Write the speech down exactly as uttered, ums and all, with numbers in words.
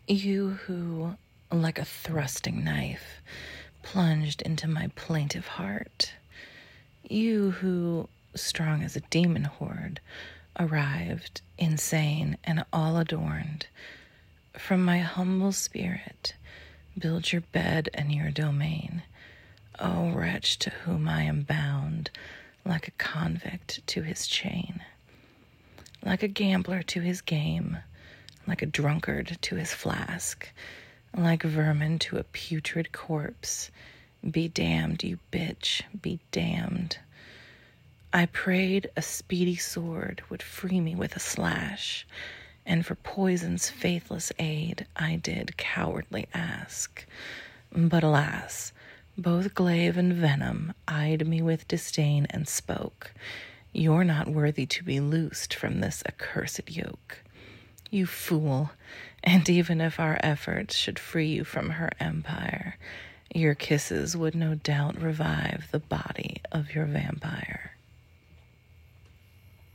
You who, like a thrusting knife, plunged into my plaintive heart. You who, strong as a demon horde, arrived, insane and all adorned. From my humble spirit, build your bed and your domain. O wretch to whom I am bound, like a convict to his chain. Like a gambler to his game, like a drunkard to his flask, like vermin to a putrid corpse. Be damned, you bitch, be damned. I prayed a speedy sword would free me with a slash, and for poison's faithless aid I did cowardly ask. But alas, both glaive and venom eyed me with disdain and spoke, "You're not worthy to be loosed from this accursed yoke. You fool, and even if our efforts should free you from her empire, your kisses would no doubt revive the body of your vampire."